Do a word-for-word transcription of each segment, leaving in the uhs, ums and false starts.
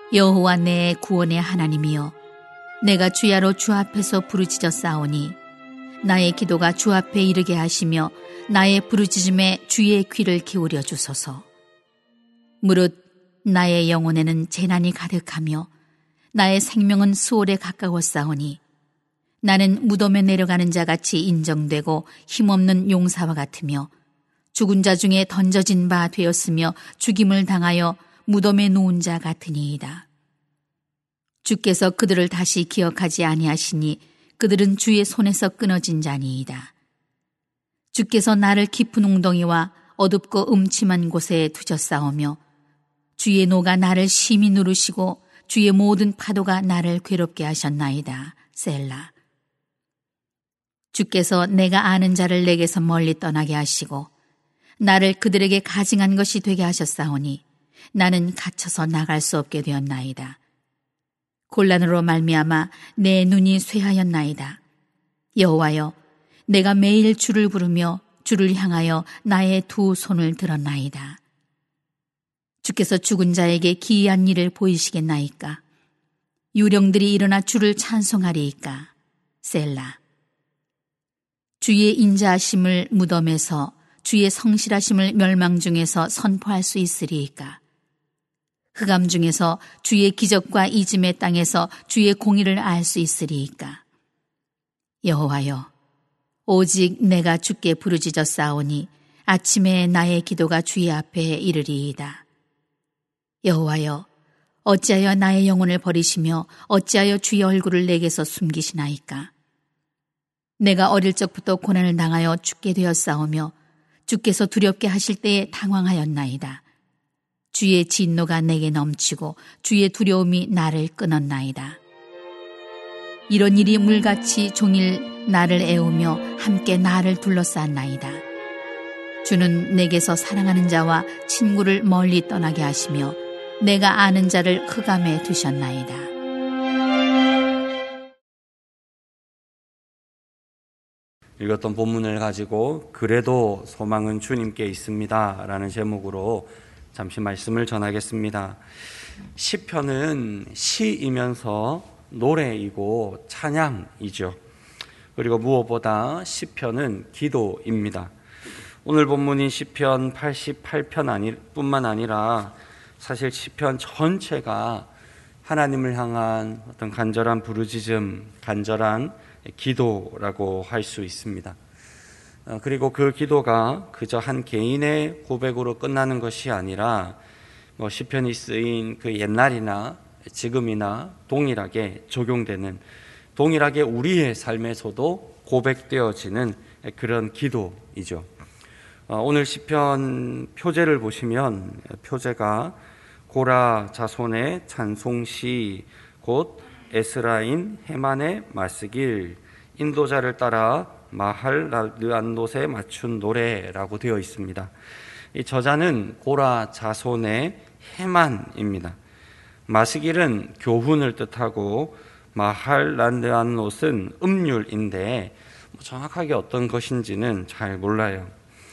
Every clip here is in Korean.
여호와 내 구원의 하나님이여, 내가 주야로 주 앞에서 부르짖어 싸우니 나의 기도가 주 앞에 이르게 하시며 나의 부르짖음에 주의 귀를 기울여 주소서. 무릇 나의 영혼에는 재난이 가득하며 나의 생명은 수월에 가까워 싸우니 나는 무덤에 내려가는 자같이 인정되고 힘없는 용사와 같으며 죽은 자 중에 던져진 바 되었으며 죽임을 당하여 무덤에 누운 자 같으니이다. 주께서 그들을 다시 기억하지 아니하시니 그들은 주의 손에서 끊어진 자니이다. 주께서 나를 깊은 웅덩이와 어둡고 음침한 곳에 두셨사오며 주의 노가 나를 심히 누르시고 주의 모든 파도가 나를 괴롭게 하셨나이다. 셀라. 주께서 내가 아는 자를 내게서 멀리 떠나게 하시고 나를 그들에게 가증한 것이 되게 하셨사오니 나는 갇혀서 나갈 수 없게 되었나이다. 곤란으로 말미암아 내 눈이 쇠하였나이다. 여호와여, 내가 매일 주를 부르며 주를 향하여 나의 두 손을 들었나이다. 주께서 죽은 자에게 기이한 일을 보이시겠나이까? 유령들이 일어나 주를 찬송하리이까? 셀라. 주의 인자하심을 무덤에서, 주의 성실하심을 멸망 중에서 선포할 수 있으리이까? 흑암 중에서 주의 기적과 이즘의 땅에서 주의 공의를 알 수 있으리이까? 여호와여, 오직 내가 주께 부르짖어 싸우니 아침에 나의 기도가 주의 앞에 이르리이다. 여호와여, 어찌하여 나의 영혼을 버리시며 어찌하여 주의 얼굴을 내게서 숨기시나이까? 내가 어릴 적부터 고난을 당하여 죽게 되었사오며 주께서 두렵게 하실 때에 당황하였나이다. 주의 진노가 내게 넘치고 주의 두려움이 나를 끊었나이다. 이런 일이 물같이 종일 나를 애우며 함께 나를 둘러쌌나이다. 주는 내게서 사랑하는 자와 친구를 멀리 떠나게 하시며 내가 아는 자를 흑암에 두셨나이다. 읽었던 본문을 가지고 그래도 소망은 주님께 있습니다 라는 제목으로 잠시 말씀을 전하겠습니다. 시편은 시이면서 노래이고 찬양이죠. 그리고 무엇보다 시편은 기도입니다. 오늘 본문인 시편 팔십팔 편 아니, 뿐만 아니라 사실 시편 전체가 하나님을 향한 어떤 간절한 부르짖음, 간절한 기도라고 할 수 있습니다. 그리고 그 기도가 그저 한 개인의 고백으로 끝나는 것이 아니라 뭐 시편이 쓰인 그 옛날이나 지금이나 동일하게 적용되는, 동일하게 우리의 삶에서도 고백되어지는 그런 기도이죠. 오늘 시편 표제를 보시면 표제가 고라 자손의 찬송시 곧 에스라인 헤만의 말쓰길 인도자를 따라 마할 르안노스에 맞춘 노래라고 되어 있습니다. 이 저자는 고라 자손의 헤만입니다. 마스길은 교훈을 뜻하고 마할 르안노스는 음률인데 정확하게 어떤 것인지는 잘 몰라요.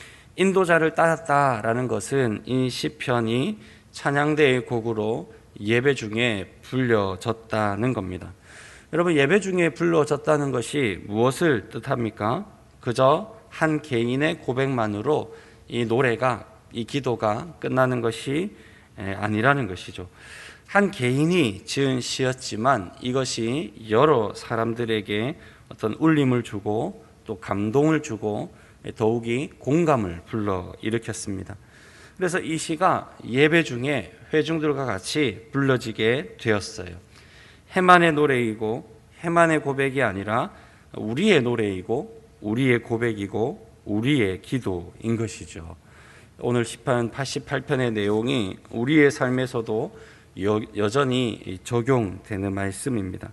인도자를 따랐다라는 것은 이 시편이 찬양대의 곡으로 예배 중에 불려졌다는 겁니다. 여러분, 예배 중에 불러졌다는 것이 무엇을 뜻합니까? 그저 한 개인의 고백만으로 이 노래가, 이 기도가 끝나는 것이 아니라는 것이죠. 한 개인이 지은 시였지만 이것이 여러 사람들에게 어떤 울림을 주고 또 감동을 주고 더욱이 공감을 불러일으켰습니다. 그래서 이 시가 예배 중에 회중들과 같이 불러지게 되었어요. 헤만의 노래이고 헤만의 고백이 아니라 우리의 노래이고 우리의 고백이고 우리의 기도인 것이죠. 오늘 시편 팔십팔 편의 내용이 우리의 삶에서도 여, 여전히 적용되는 말씀입니다.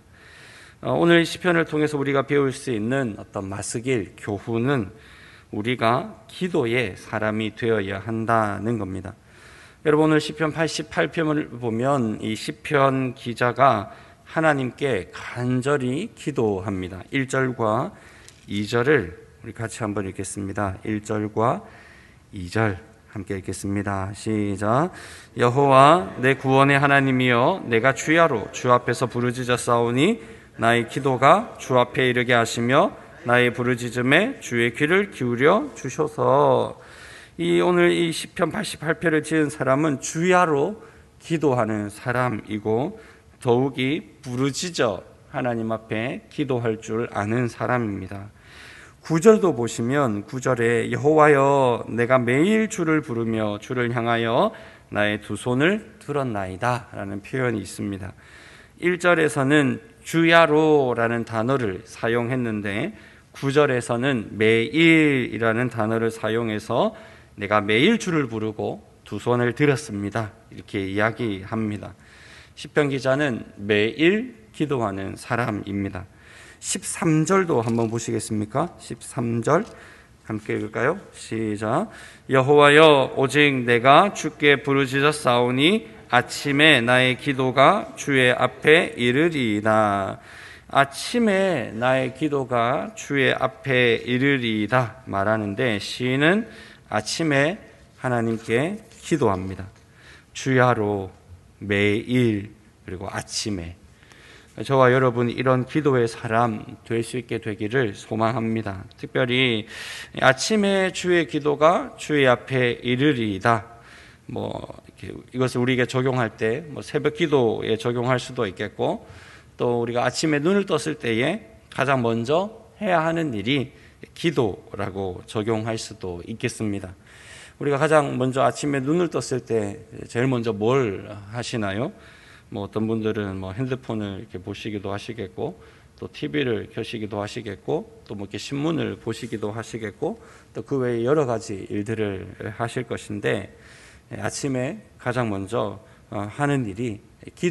오늘 시편을 통해서 우리가 배울 수 있는 어떤 마스길 교훈은 우리가 기도의 사람이 되어야 한다는 겁니다. 여러분, 오늘 시편 팔십팔 편을 보면 이 시편 기자가 하나님께 간절히 기도합니다. 일 절과 이 절을 우리 같이 한번 읽겠습니다. 일 절과 이 절 함께 읽겠습니다. 시작. 여호와 내 구원의 하나님이여, 내가 주야로 주 앞에서 부르짖어 싸우니 나의 기도가 주 앞에 이르게 하시며 나의 부르짖음에 주의 귀를 기울여 주셔서. 이 오늘 이 시편 팔십팔 편을 지은 사람은 주야로 기도하는 사람이고 더욱이 부르짖어 하나님 앞에 기도할 줄 아는 사람입니다. 구 절도 보시면 구 절에 여호와여 내가 매일 주를 부르며 주를 향하여 나의 두 손을 들었나이다 라는 표현이 있습니다. 일 절에서는 주야로라는 단어를 사용했는데 구 절에서는 매일이라는 단어를 사용해서 내가 매일 주를 부르고 두 손을 들었습니다 이렇게 이야기합니다. 시편 기자는 매일 기도하는 사람입니다. 십삼 절도 한번 보시겠습니까? 십삼 절 함께 읽을까요? 시작. 여호와여 오직 내가 주께 부르짖어 싸우니 아침에 나의 기도가 주의 앞에 이르리이다. 아침에 나의 기도가 주의 앞에 이르리이다 말하는데 시인은 아침에 하나님께 기도합니다. 주야로 매일 그리고 아침에. 저와 여러분 이런 기도의 사람 될 수 있게 되기를 소망합니다. 특별히 아침에 주의 기도가 주의 앞에 이르리이다. 뭐 이렇게 이것을 우리에게 적용할 때 뭐 새벽 기도에 적용할 수도 있겠고 또 우리가 아침에 눈을 떴을 때에 가장 먼저 해야 하는 일이 기도라고 적용할 수도 있겠습니다. 우리가 가장 먼저 아침에 눈을 떴을 때 제일 먼저 뭘 하시나요? 뭐 어떤 분들은 뭐 핸드폰을 이렇게 보시기도 하시겠고 또 티비를 켜시기도 하시겠고 또 뭐 이렇게 신문을 보시기도 하시겠고 또 그 외에 여러 가지 일들을 하실 것인데 아침에 가장 먼저 하는 일이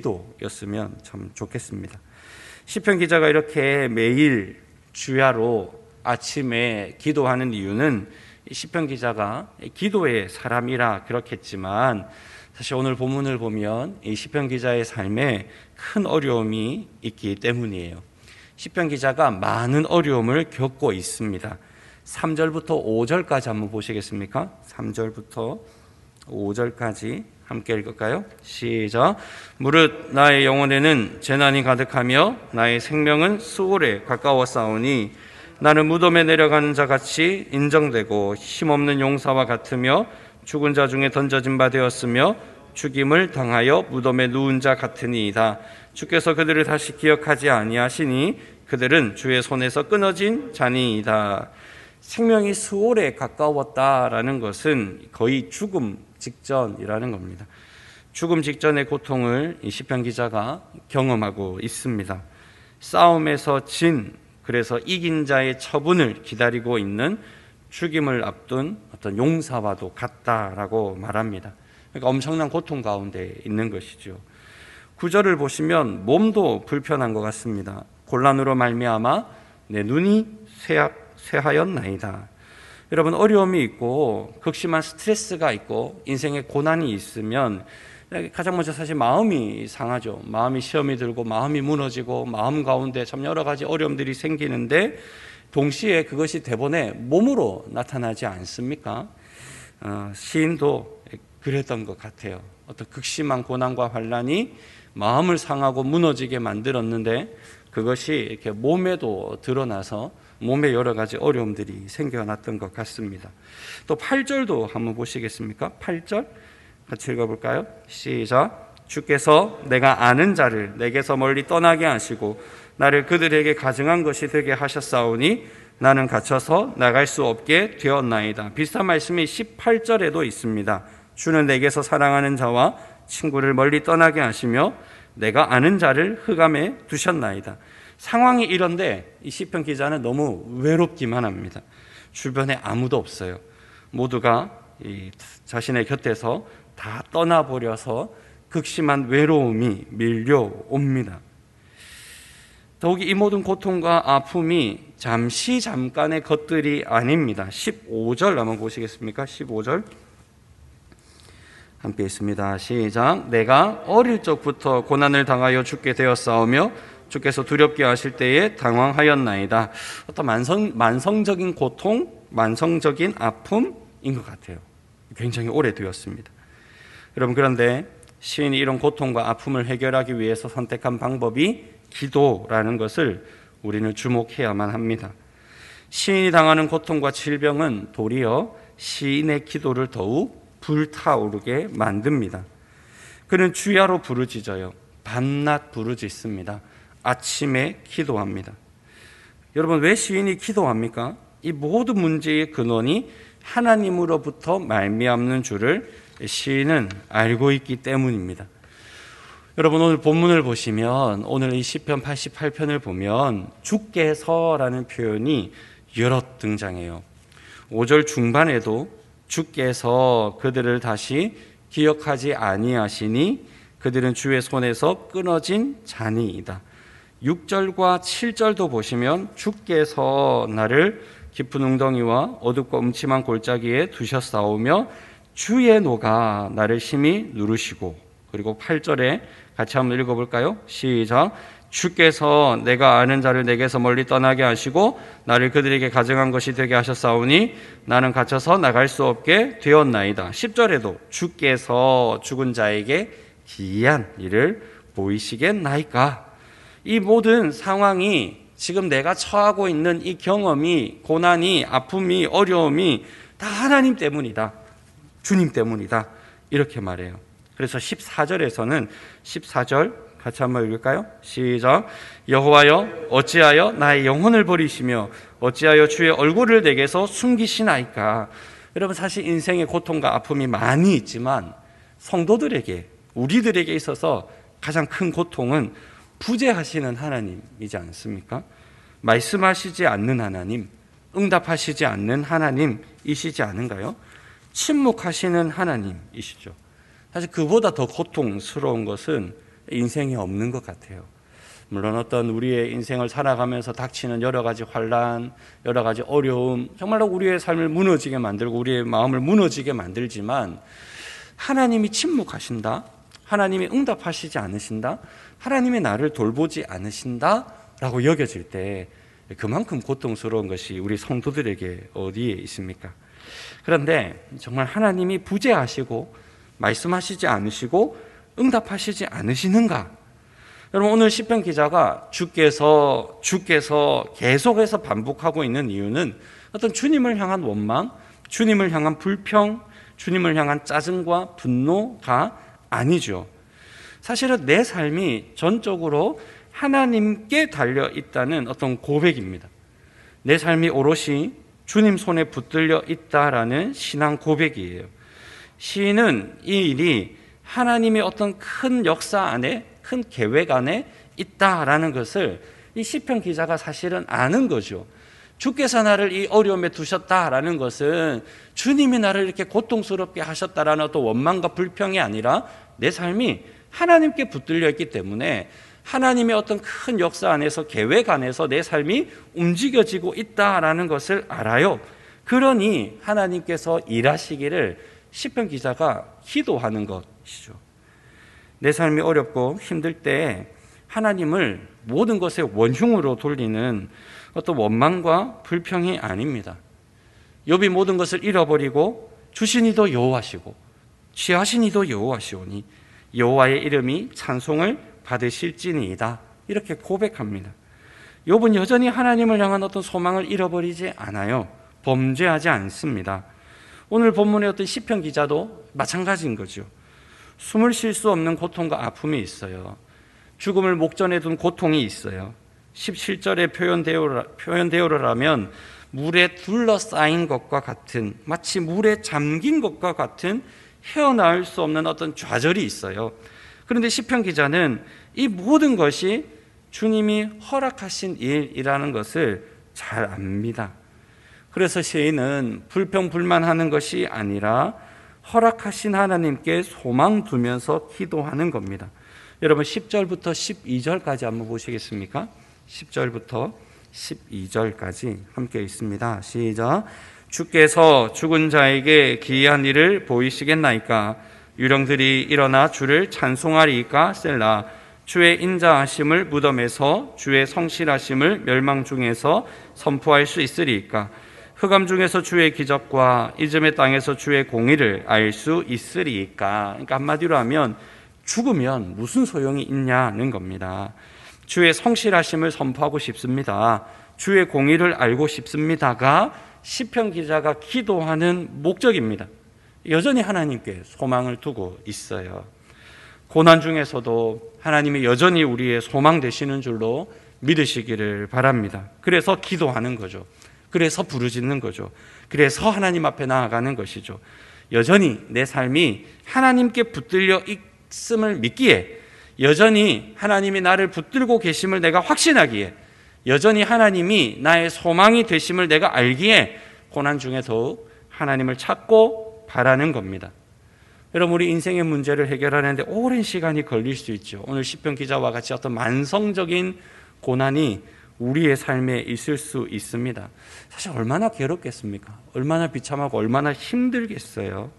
기도였으면 참 좋겠습니다. 시편 기자가 이렇게 매일 주야로 아침에 기도하는 이유는 시편 기자가 기도의 사람이라 그렇겠지만 사실 오늘 본문을 보면 이 시편 기자의 삶에 큰 어려움이 있기 때문이에요. 시편 기자가 많은 어려움을 겪고 있습니다. 삼 절부터 오 절까지 한번 보시겠습니까? 삼 절부터 오 절까지 함께 읽을까요? 시작. 무릇 나의 영혼에는 재난이 가득하며 나의 생명은 수월에 가까워싸우니 나는 무덤에 내려가는 자 같이 인정되고 힘없는 용사와 같으며 죽은 자 중에 던져진 바 되었으며 죽임을 당하여 무덤에 누운 자 같으니이다. 주께서 그들을 다시 기억하지 아니하시니 그들은 주의 손에서 끊어진 자니이다. 생명이 수월에 가까웠다라는 것은 거의 죽음 직전이라는 겁니다. 죽음 직전의 고통을 이 시편 기자가 경험하고 있습니다. 싸움에서 진, 그래서 이긴 자의 처분을 기다리고 있는 죽임을 앞둔 어떤 용사와도 같다라고 말합니다. 그러니까 엄청난 고통 가운데 있는 것이죠. 구절을 보시면 몸도 불편한 것 같습니다. 곤란으로 말미암아 내 눈이 쇠하였나이다. 여러분 어려움이 있고 극심한 스트레스가 있고 인생에 고난이 있으면 가장 먼저 사실 마음이 상하죠. 마음이 시험이 들고 마음이 무너지고 마음 가운데 참 여러 가지 어려움들이 생기는데 동시에 그것이 대본에 몸으로 나타나지 않습니까? 어, 시인도 그랬던 것 같아요. 어떤 극심한 고난과 환난이 마음을 상하고 무너지게 만들었는데 그것이 이렇게 몸에도 드러나서 몸에 여러 가지 어려움들이 생겨났던 것 같습니다. 또 팔 절도 한번 보시겠습니까? 팔 절 같이 읽어볼까요? 시작. 주께서 내가 아는 자를 내게서 멀리 떠나게 하시고 나를 그들에게 가증한 것이 되게 하셨사오니 나는 갇혀서 나갈 수 없게 되었나이다. 비슷한 말씀이 십팔 절에도 있습니다. 주는 내게서 사랑하는 자와 친구를 멀리 떠나게 하시며 내가 아는 자를 흑암에 두셨나이다. 상황이 이런데 이 시편 기자는 너무 외롭기만 합니다. 주변에 아무도 없어요. 모두가 이 자신의 곁에서 다 떠나버려서 극심한 외로움이 밀려옵니다. 더욱이 이 모든 고통과 아픔이 잠시 잠깐의 것들이 아닙니다. 십오 절 한번 보시겠습니까? 십오 절 함께 있습니다. 시작. 내가 어릴 적부터 고난을 당하여 죽게 되었사오며 주께서 두렵게 하실 때에 당황하였나이다. 어떤 만성, 만성적인 고통, 만성적인 아픔인 것 같아요. 굉장히 오래되었습니다. 여러분, 그런데 시인이 이런 고통과 아픔을 해결하기 위해서 선택한 방법이 기도라는 것을 우리는 주목해야만 합니다. 시인이 당하는 고통과 질병은 도리어 시인의 기도를 더욱 불타오르게 만듭니다. 그는 주야로 부르짖어요. 밤낮 부르짖습니다. 아침에 기도합니다. 여러분, 왜 시인이 기도합니까? 이 모든 문제의 근원이 하나님으로부터 말미암는 줄을 시인은 알고 있기 때문입니다. 여러분, 오늘 본문을 보시면, 오늘 이 시편 팔십팔 편을 보면 주께서라는 표현이 여러 등장해요. 오 절 중반에도 주께서 그들을 다시 기억하지 아니하시니 그들은 주의 손에서 끊어진 잔이이다. 육 절과 칠 절도 보시면 주께서 나를 깊은 웅덩이와 어둡고 음침한 골짜기에 두셨사오며 주의 노가 나를 심히 누르시고, 그리고 팔 절에 같이 한번 읽어볼까요? 시작. 주께서 내가 아는 자를 내게서 멀리 떠나게 하시고 나를 그들에게 가증한 것이 되게 하셨사오니 나는 갇혀서 나갈 수 없게 되었나이다. 십 절에도 주께서 죽은 자에게 기이한 일을 보이시겠나이까. 이 모든 상황이, 지금 내가 처하고 있는 이 경험이, 고난이, 아픔이, 어려움이 다 하나님 때문이다, 주님 때문이다, 이렇게 말해요. 그래서 십사 절에서는 십사 절 같이 한번 읽을까요? 시작. 여호와여 어찌하여 나의 영혼을 버리시며 어찌하여 주의 얼굴을 내게서 숨기시나이까. 여러분, 사실 인생의 고통과 아픔이 많이 있지만 성도들에게, 우리들에게 있어서 가장 큰 고통은 부재하시는 하나님이지 않습니까? 말씀하시지 않는 하나님, 응답하시지 않는 하나님이시지 않은가요? 침묵하시는 하나님이시죠. 사실 그보다 더 고통스러운 것은 인생에 없는 것 같아요. 물론 어떤 우리의 인생을 살아가면서 닥치는 여러 가지 환난, 여러 가지 어려움, 정말로 우리의 삶을 무너지게 만들고 우리의 마음을 무너지게 만들지만, 하나님이 침묵하신다, 하나님이 응답하시지 않으신다, 하나님이 나를 돌보지 않으신다 라고 여겨질 때 그만큼 고통스러운 것이 우리 성도들에게 어디에 있습니까? 그런데 정말 하나님이 부재하시고 말씀하시지 않으시고 응답하시지 않으시는가? 여러분, 오늘 시편 기자가 주께서 주께서 계속해서 반복하고 있는 이유는 어떤 주님을 향한 원망, 주님을 향한 불평, 주님을 향한 짜증과 분노가 아니죠. 사실은 내 삶이 전적으로 하나님께 달려 있다는 어떤 고백입니다. 내 삶이 오롯이 주님 손에 붙들려 있다라는 신앙 고백이에요. 시인은 이 일이 하나님의 어떤 큰 역사 안에, 큰 계획 안에 있다라는 것을 이 시편 기자가 사실은 아는 거죠. 주께서 나를 이 어려움에 두셨다라는 것은 주님이 나를 이렇게 고통스럽게 하셨다라는 어떤 원망과 불평이 아니라 내 삶이 하나님께 붙들려 있기 때문에 하나님의 어떤 큰 역사 안에서, 계획 안에서 내 삶이 움직여지고 있다라는 것을 알아요. 그러니 하나님께서 일하시기를 시편 기자가 기도하는 것이죠. 내 삶이 어렵고 힘들 때 하나님을 모든 것의 원흉으로 돌리는 어떤 원망과 불평이 아닙니다. 욥이 모든 것을 잃어버리고 주신 이도 여호와시고 취하신 이도 여호와시오니 여호와의 이름이 찬송을 받으실지니이다, 이렇게 고백합니다. 욥은 여전히 하나님을 향한 어떤 소망을 잃어버리지 않아요. 범죄하지 않습니다. 오늘 본문의 어떤 시편 기자도 마찬가지인 거죠. 숨을 쉴 수 없는 고통과 아픔이 있어요. 죽음을 목전에 둔 고통이 있어요. 십칠 절에 표현되어, 표현되어라면 물에 둘러싸인 것과 같은, 마치 물에 잠긴 것과 같은 헤어나올 수 없는 어떤 좌절이 있어요. 그런데 시편 기자는 이 모든 것이 주님이 허락하신 일이라는 것을 잘 압니다. 그래서 시인은 불평불만하는 것이 아니라 허락하신 하나님께 소망 두면서 기도하는 겁니다. 여러분, 십 절부터 십이 절까지 한번 보시겠습니까? 십 절부터 십이 절까지 함께 있습니다. 시작. 주께서 죽은 자에게 기이한 일을 보이시겠나이까? 유령들이 일어나 주를 찬송하리이까? 셀라. 주의 인자하심을 무덤에서, 주의 성실하심을 멸망 중에서 선포할 수 있으리이까? 흑암 중에서 주의 기적과 이즘의 땅에서 주의 공의를 알 수 있으리이까. 그러니까 한마디로 하면 죽으면 무슨 소용이 있냐는 겁니다. 주의 성실하심을 선포하고 싶습니다. 주의 공의를 알고 싶습니다가 시편 기자가 기도하는 목적입니다. 여전히 하나님께 소망을 두고 있어요. 고난 중에서도 하나님이 여전히 우리의 소망 되시는 줄로 믿으시기를 바랍니다. 그래서 기도하는 거죠. 그래서 부르짖는 거죠. 그래서 하나님 앞에 나아가는 것이죠. 여전히 내 삶이 하나님께 붙들려 있음을 믿기에, 여전히 하나님이 나를 붙들고 계심을 내가 확신하기에, 여전히 하나님이 나의 소망이 되심을 내가 알기에 고난 중에 더욱 하나님을 찾고 바라는 겁니다. 여러분, 우리 인생의 문제를 해결하는데 오랜 시간이 걸릴 수 있죠. 오늘 시편 기자와 같이 어떤 만성적인 고난이 우리의 삶에 있을 수 있습니다. 사실 얼마나 괴롭겠습니까? 얼마나 비참하고 얼마나 힘들겠어요.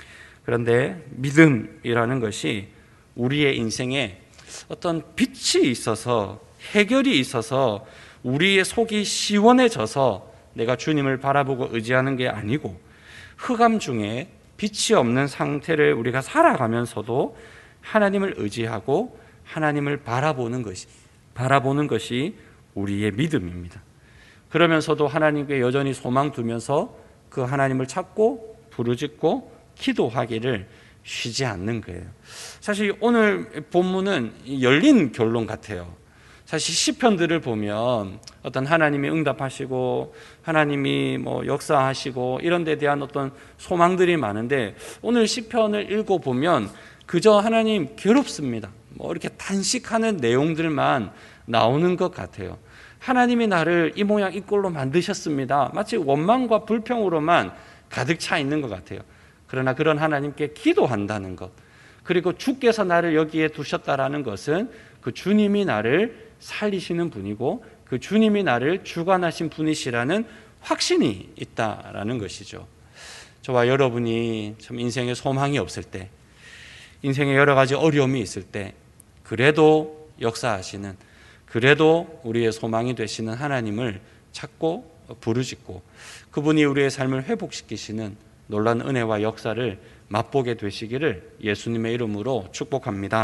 그런데 믿음이라는 것이 우리의 인생에 어떤 빛이 있어서, 해결이 있어서 우리의 속이 시원해져서 내가 주님을 바라보고 의지하는 게 아니고, 흑암 중에 빛이 없는 상태를 우리가 살아가면서도 하나님을 의지하고 하나님을 바라보는 것이 바라보는 것이 우리의 믿음입니다. 그러면서도 하나님께 여전히 소망 두면서 그 하나님을 찾고 부르짖고 기도하기를 쉬지 않는 거예요. 사실 오늘 본문은 열린 결론 같아요. 사실 시편들을 보면 어떤 하나님이 응답하시고 하나님이 뭐 역사하시고 이런 데 대한 어떤 소망들이 많은데, 오늘 시편을 읽어보면 그저 하나님 괴롭습니다, 뭐 이렇게 단식하는 내용들만 나오는 것 같아요. 하나님이 나를 이 모양 이 꼴로 만드셨습니다, 마치 원망과 불평으로만 가득 차 있는 것 같아요. 그러나 그런 하나님께 기도한다는 것, 그리고 주께서 나를 여기에 두셨다라는 것은 그 주님이 나를 살리시는 분이고 그 주님이 나를 주관하신 분이시라는 확신이 있다라는 것이죠. 저와 여러분이 참 인생에 소망이 없을 때, 인생에 여러 가지 어려움이 있을 때, 그래도 역사하시는, 그래도 우리의 소망이 되시는 하나님을 찾고 부르짖고 그분이 우리의 삶을 회복시키시는 놀라운 은혜와 역사를 맛보게 되시기를 예수님의 이름으로 축복합니다.